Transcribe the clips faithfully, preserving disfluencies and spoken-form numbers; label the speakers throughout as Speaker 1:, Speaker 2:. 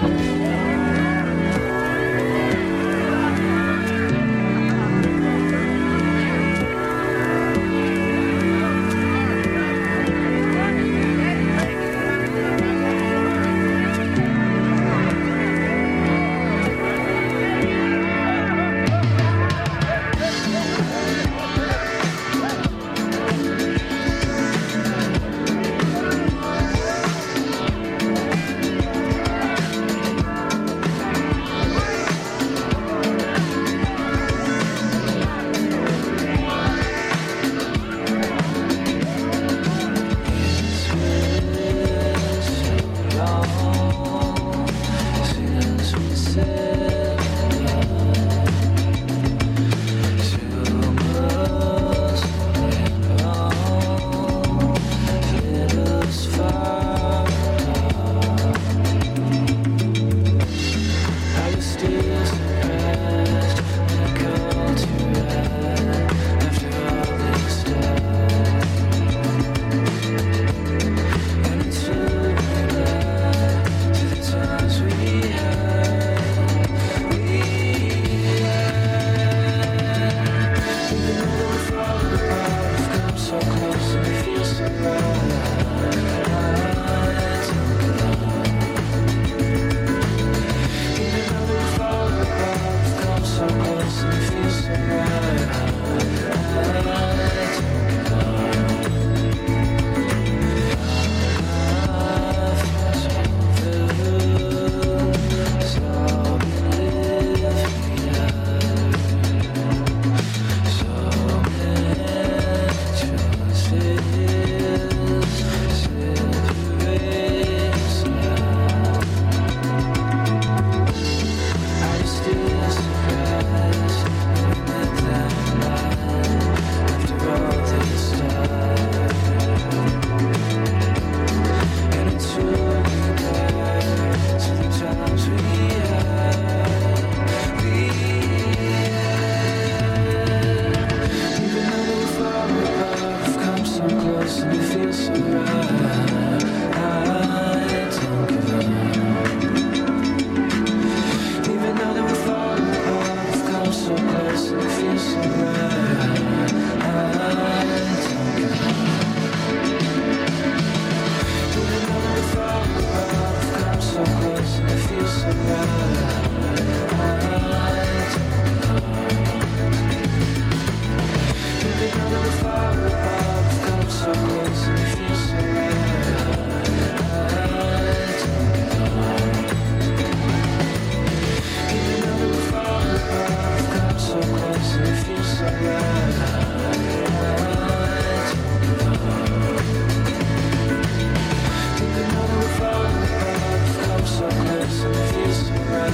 Speaker 1: So close and it feels so right.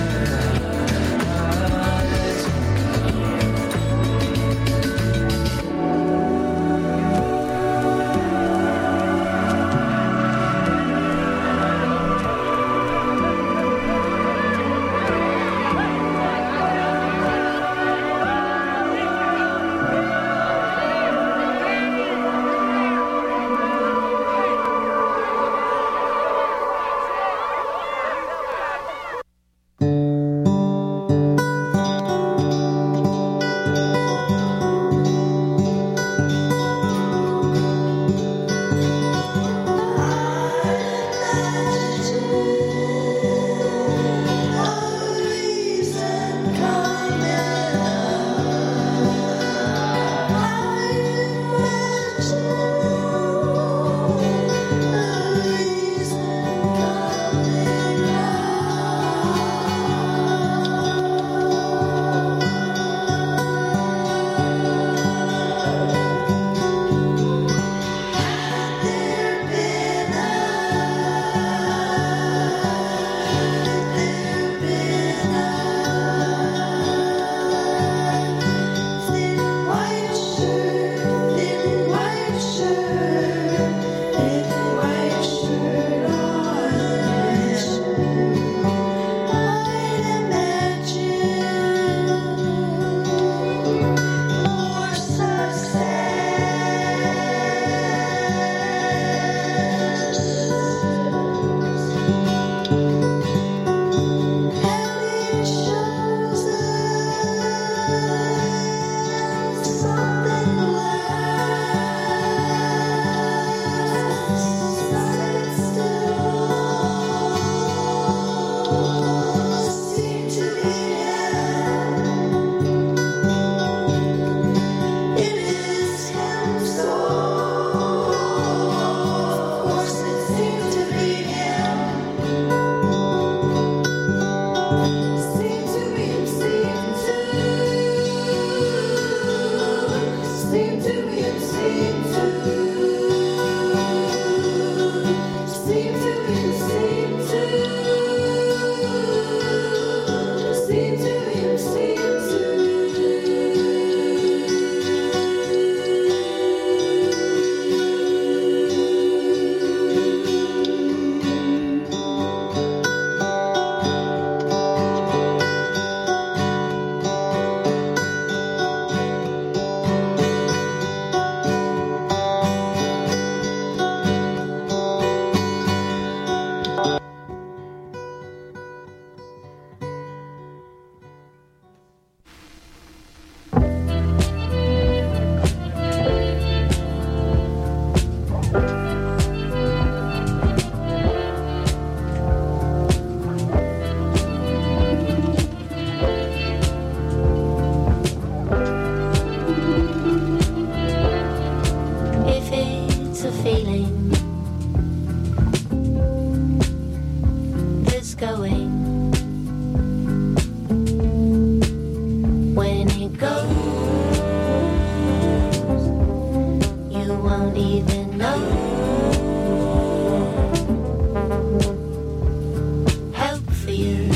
Speaker 1: you.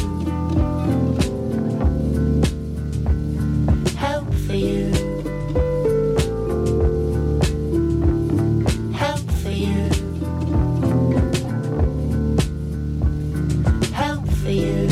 Speaker 1: Help for you. Help for you. Help for you.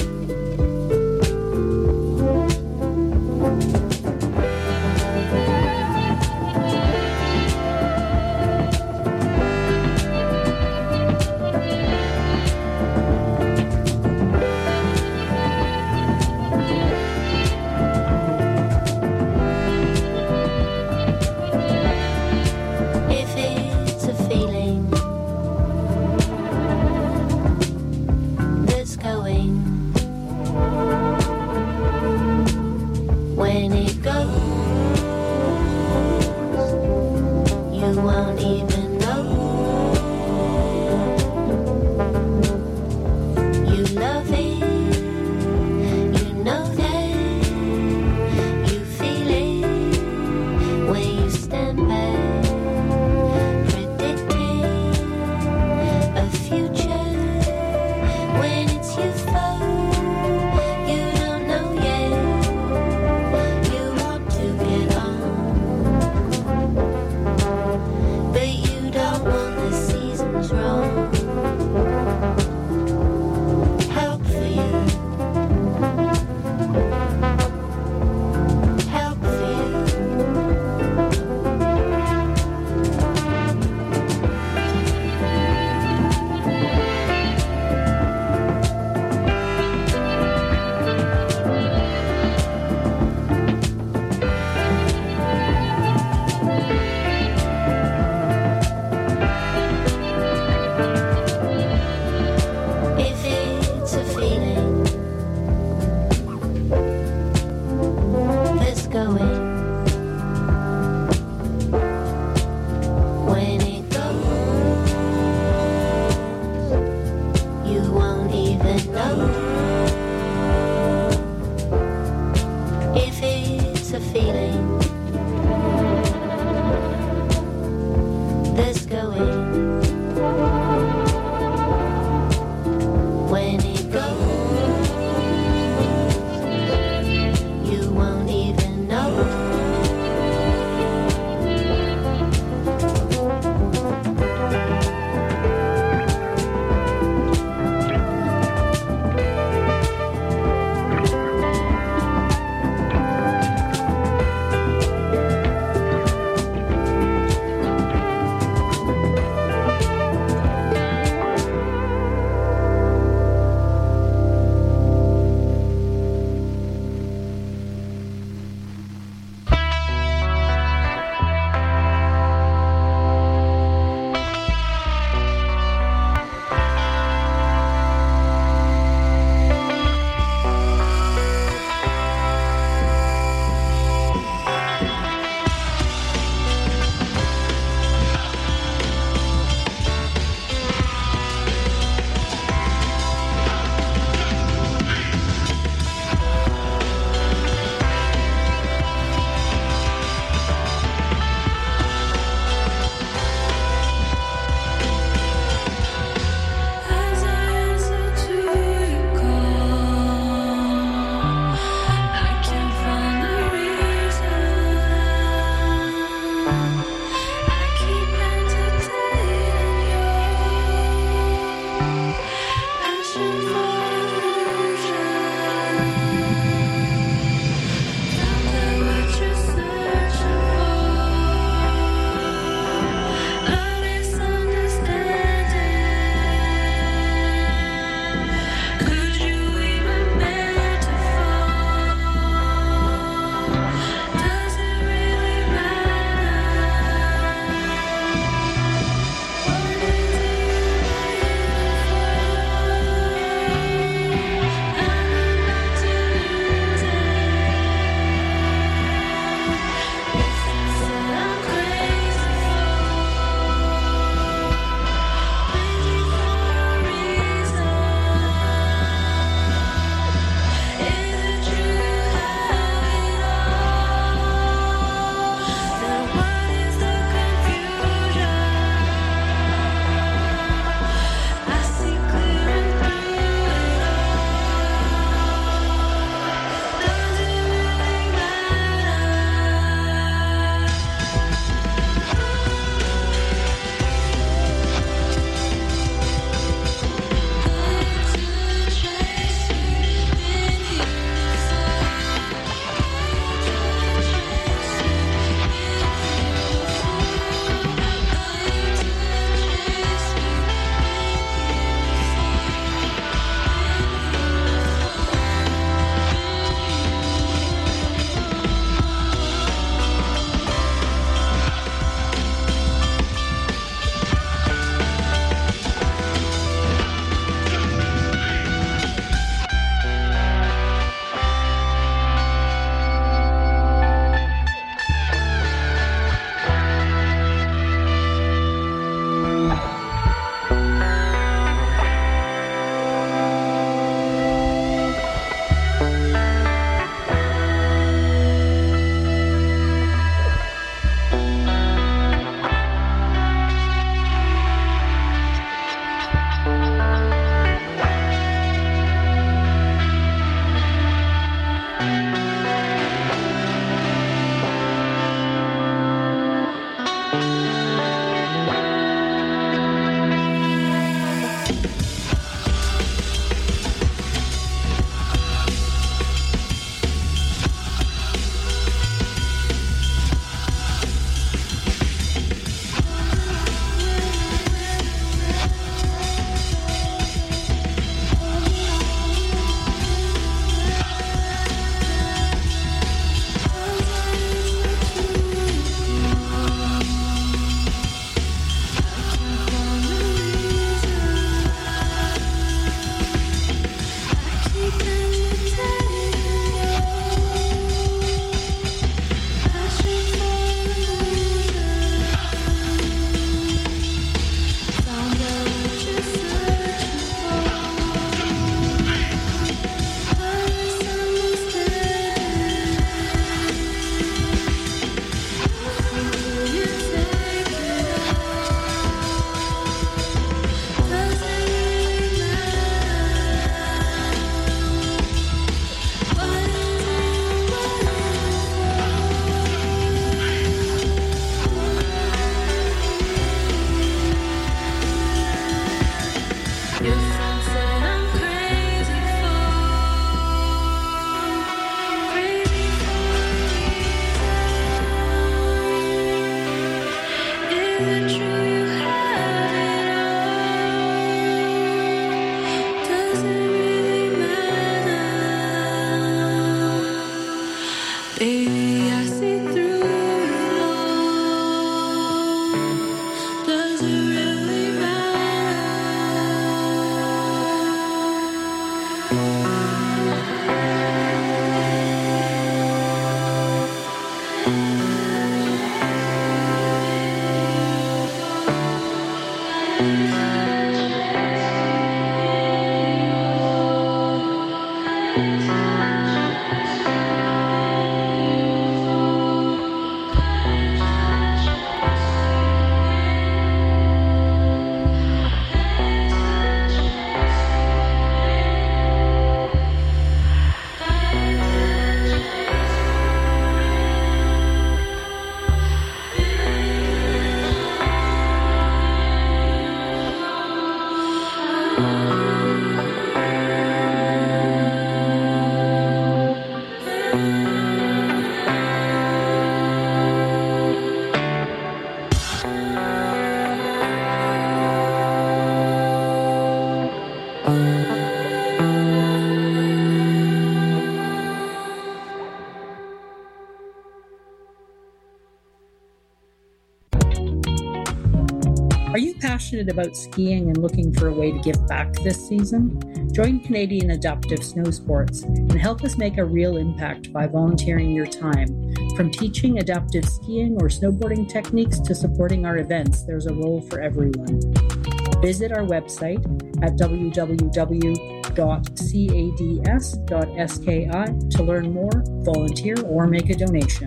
Speaker 2: passionate about skiing and looking for a way to give back this season? Join Canadian Adaptive Snow Sports and help us make a real impact by volunteering your time. From teaching adaptive skiing or snowboarding techniques to supporting our events, there's a role for everyone. Visit our website at w w w dot cads dot s k i to learn more, volunteer, or make a donation.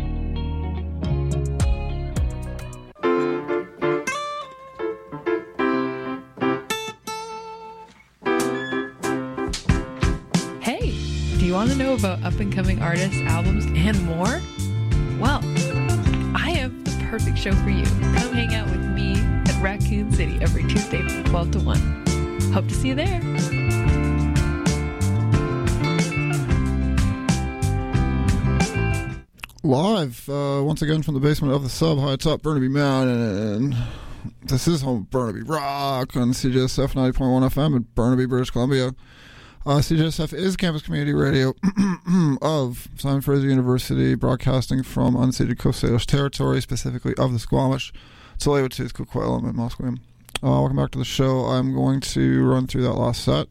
Speaker 3: Hey, do you want to know about up-and-coming artists, albums, and more? Well, I have the perfect show for you. Come hang out with me at Raccoon City every Tuesday from twelve to one. Hope to see you there.
Speaker 4: Live, uh, once again from the basement of the sub, high atop Burnaby Mountain. This is home of Burnaby Rock on C J S F ninety point one F M in Burnaby, British Columbia. Uh, C J S F is campus community radio of Simon Fraser University, broadcasting from unceded Coast Salish territory, specifically of the Squamish, Tsleil-Waututh, Coquitlam, and Musqueam. Uh, welcome back to the show. I'm going to run through that last set.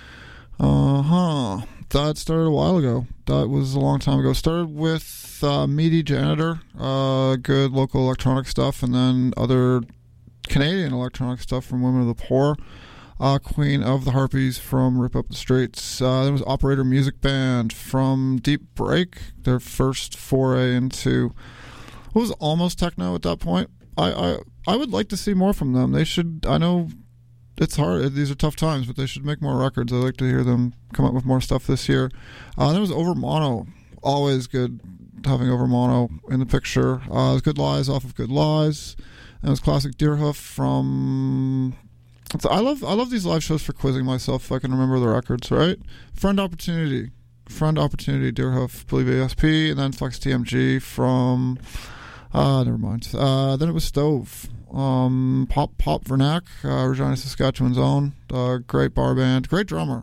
Speaker 4: Uh-huh. That started a while ago. That was a long time ago. Started with uh, Meaty Janitor, uh, good local electronic stuff, and then other Canadian electronic stuff from Women of the Poor. Uh, Queen of the Harpies from Rip Up the Streets. Uh, there was Operator Music Band from Deep Break, their first foray into what was almost techno at that point. I, I I would like to see more from them. They should, I know it's hard, these are tough times, but they should make more records. I'd like to hear them come up with more stuff this year. Uh, there was Over Mono, always good having Over Mono in the picture. Uh, it was Good Lies off of Good Lies. And it was classic Deerhoof from... I love I love these live shows for quizzing myself if I can remember the records, right? Friend Opportunity. Friend Opportunity, Deerhoof, believe A S P, and then Flex T M G from... Uh, never mind. Uh, then it was Stove. Um, Pop Pop Vernac, uh, Regina, Saskatchewan's own. Uh, great bar band. Great drummer.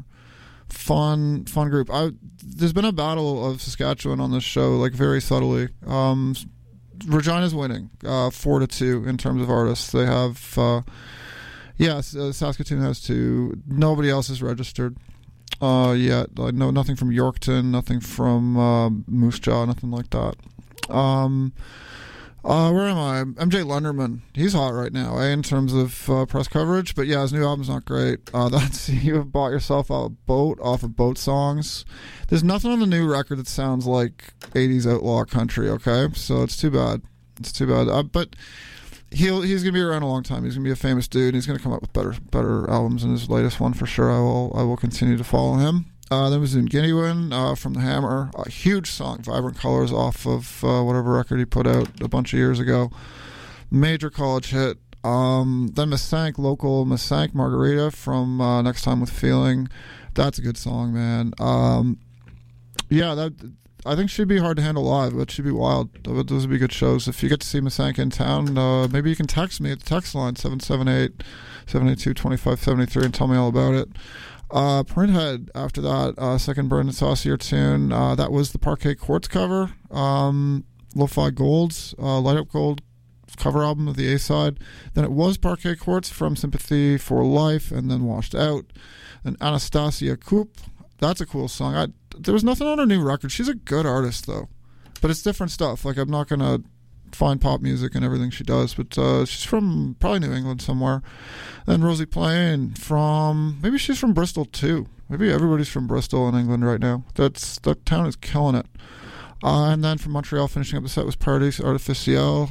Speaker 4: Fun, fun group. I, there's been a battle of Saskatchewan on this show, like very subtly. Um, Regina's winning, uh, four to two in terms of artists. They have... Uh, Yes, uh, Saskatoon has two. Nobody else is registered uh, yet. Like, no, nothing from Yorkton, nothing from uh, Moose Jaw, nothing like that. Um, uh, where am I? M J Lunderman. He's hot right now, eh, in terms of uh, press coverage. But yeah, his new album's not great. Uh, that's you have bought yourself a boat off of Boat Songs. There's nothing on the new record that sounds like eighties outlaw country. Okay, so it's too bad. It's too bad. Uh, but. He'll, he's going to be around a long time. He's going to be a famous dude, and he's going to come up with better better albums than his latest one for sure. I will I will continue to follow him. Uh, then was in Guineawin uh, from The Hammer. A huge song, Vibrant Colors, off of uh, whatever record he put out a bunch of years ago. Major college hit. Um, then Missank, local Missank Margarita from uh, Next Time with Feeling. That's a good song, man. Um, yeah, that... I think she'd be hard to handle live, but she'd be wild. Those would be good shows. If you get to see Missank in town, uh, maybe you can text me at the text line, seven seven eight, seven eight two, two five seven three, and tell me all about it. Uh, Printhead, after that, uh, second Brendan Saucier tune. Uh, that was the Parquet Quartz cover. Um, Lo-Fi Gold's uh, Light Up Gold cover album of the A-side. Then it was Parquet Quartz from Sympathy for Life, and then Washed Out. Then Anastasia Coop. That's a cool song. I, there was nothing on her new record. She's a good artist, though. But it's different stuff. Like, I'm not going to find pop music and everything she does, but uh, she's from probably New England somewhere. Then Rosie Plain from... Maybe she's from Bristol, too. Maybe everybody's from Bristol in England right now. That's That town is killing it. Uh, and then from Montreal, finishing up the set was Paradise Artificielle.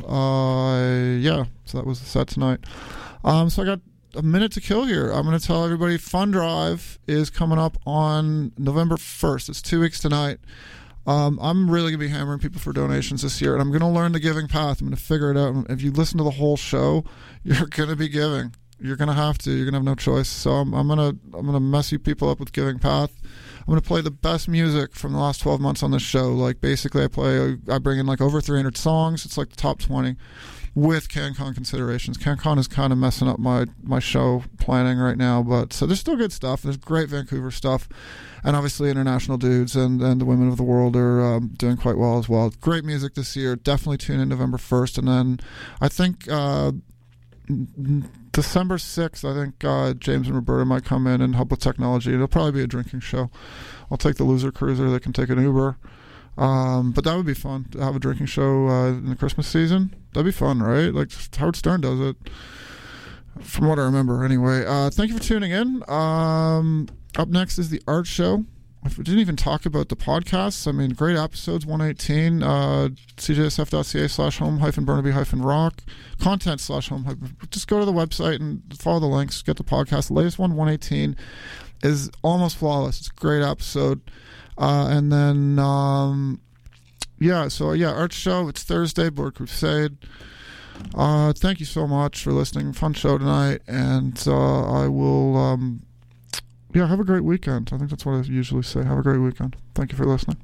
Speaker 4: Uh, yeah, so that was the set tonight. Um, so I got... a minute to kill here. I'm going to tell everybody Fun Drive is coming up on November first. It's two weeks tonight. Um, I'm really going to be hammering people for donations this year, and I'm going to learn the giving path. I'm going to figure it out. If you listen to the whole show, you're going to be giving. You're going to have to. You're going to have no choice. So I'm, I'm going to I'm going to mess you people up with giving path. I'm going to play the best music from the last twelve months on this show. Like, basically, I play, I bring in like over three hundred songs. It's like the top twenty. With CanCon considerations. CanCon is kind of messing up my, my show planning right now, but so there's still good stuff. There's great Vancouver stuff, and obviously international dudes and, and the women of the world are um, doing quite well as well. Great music this year. Definitely tune in November first, and then I think uh, December sixth, I think uh, James and Roberta might come in and help with technology. It'll probably be a drinking show. I'll take the loser cruiser. They can take an Uber. Um, but that would be fun to have a drinking show uh, in the Christmas season. That'd be fun, right? Like Howard Stern does it, from what I remember. Anyway, uh, thank you for tuning in. Um, up next is the art show. I didn't even talk about the podcasts. I mean, great episodes, one eighteen, uh, cjsf.ca slash home hyphen Burnaby hyphen rock, content slash home hyphen. Just go to the website and follow the links, get the podcast. The latest one, one eighteen, is almost flawless. It's a great episode. Uh, and then, um, yeah, so yeah, art show, it's Thursday, Board Crusade. Uh, thank you so much for listening. Fun show tonight. And uh, I will... Um, Yeah, have a great weekend. I think that's what I usually say. Have a great weekend. Thank you for listening.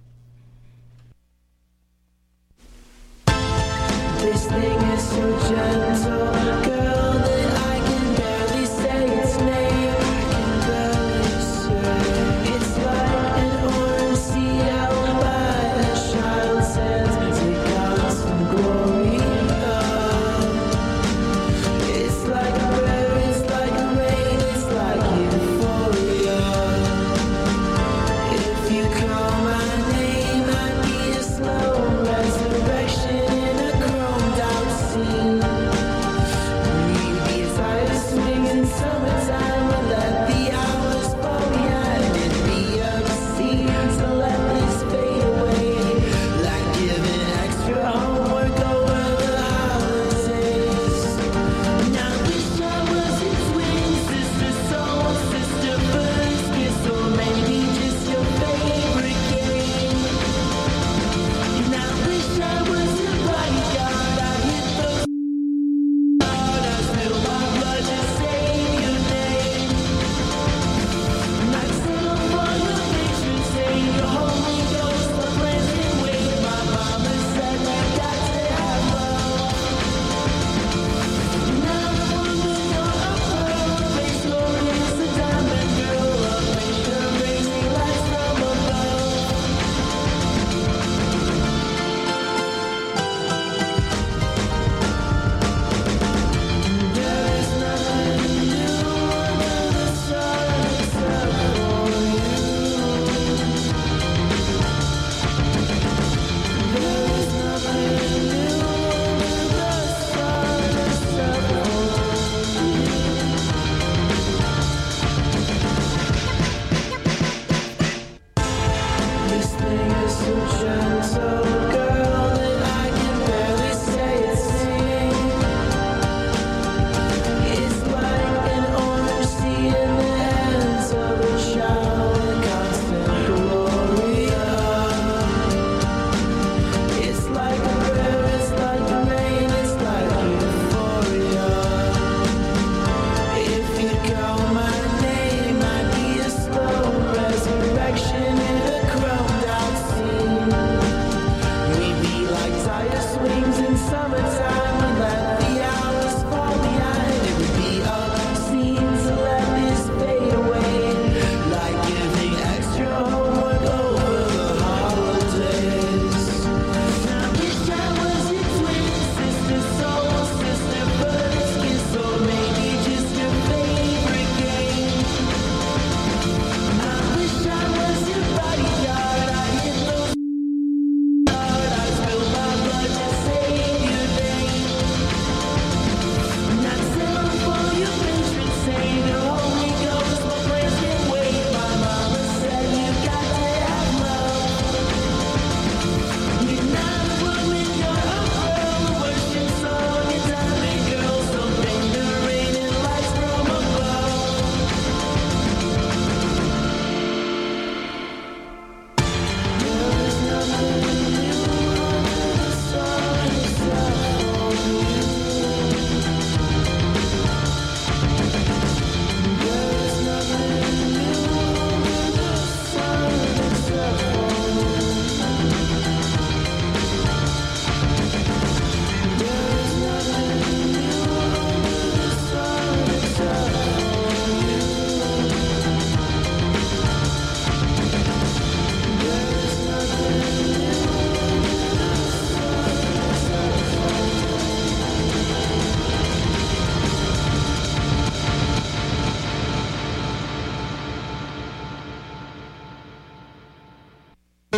Speaker 5: This thing is so gentle, girl, that I can barely say its name. I can barely say. It's like an orange seed out by a child's hands. Take out some glory. Oh. It's like a river, it's like a rain, it's like euphoria. If you call my name, I'd be a slow resurrection in a chromed out scene.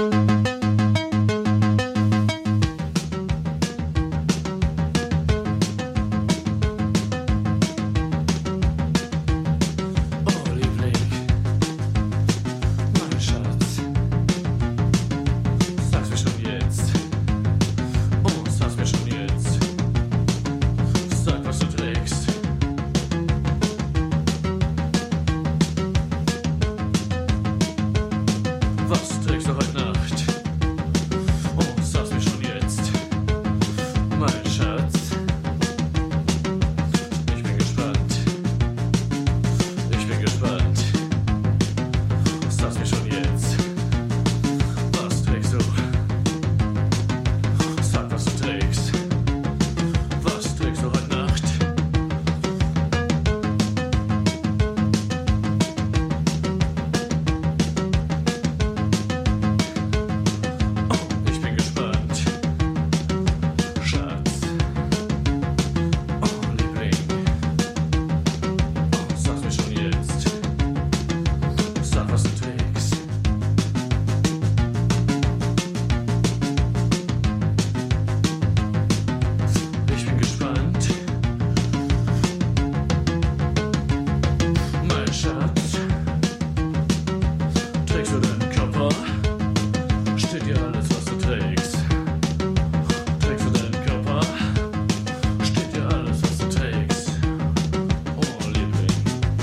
Speaker 5: Oh, Liebling, mein Schatz, sag's mir schon jetzt. Oh, sag's mir schon jetzt. Sag, was du trägst. Was trägst du heute Nacht? Oh, sag's mir schon jetzt. Mein Schatz, ich bin gespannt. Ich bin gespannt. Sag's mir schon jetzt. Was trägst du? Sag, was du trägst. Was trägst du heute Nacht? Oh, ich bin gespannt. Schatz. Oh, Liebling. Oh, sag's mir schon jetzt. Sag, was du trägst. Ich bin gespannt. Mein Schatz. Trägst du deinen Körper? Steht dir alles, was du trägst? Trägst du deinen Körper? Steht dir alles, was du trägst? Oh, Liebling.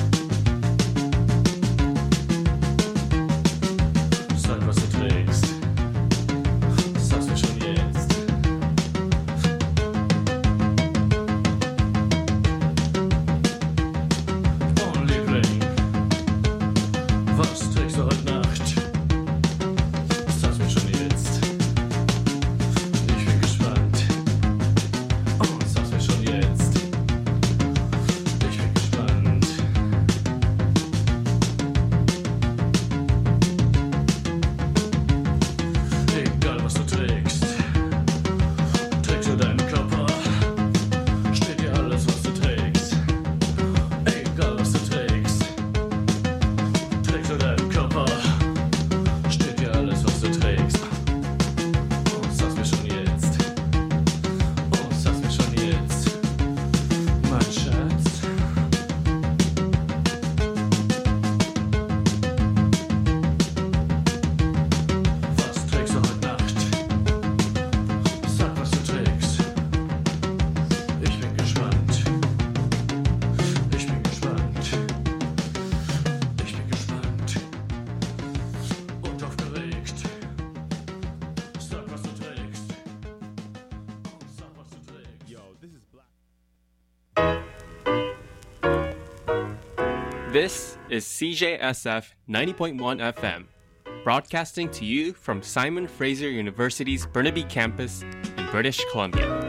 Speaker 5: Sag, was du trägst. Sag's mir schon jetzt. Oh, Liebling. Was trägst du heute Nacht? Sag's mir schon jetzt. Ich bin gespannt. Oh, sag's mir schon jetzt. Ich bin gespannt. Egal, was du trägst. Trägst du deinen Körper? Steht dir alles, was du trägst? Egal, was du trägst. Trägst du deinen Körper? Steht dir alles, was du trägst? Oh, sag's mir schon jetzt. Oh, sag's mir schon jetzt. Mein Schatz. Was trägst du heute Nacht? Sag, was du trägst. Ich bin gespannt. Ich bin gespannt. Ich bin gespannt. Und aufgeregt. Sag, was du trägst. Oh, sag, was du trägst. Yo, this is Black.
Speaker 6: This is C J S F ninety point one F M, broadcasting to you from Simon Fraser University's Burnaby campus in British Columbia.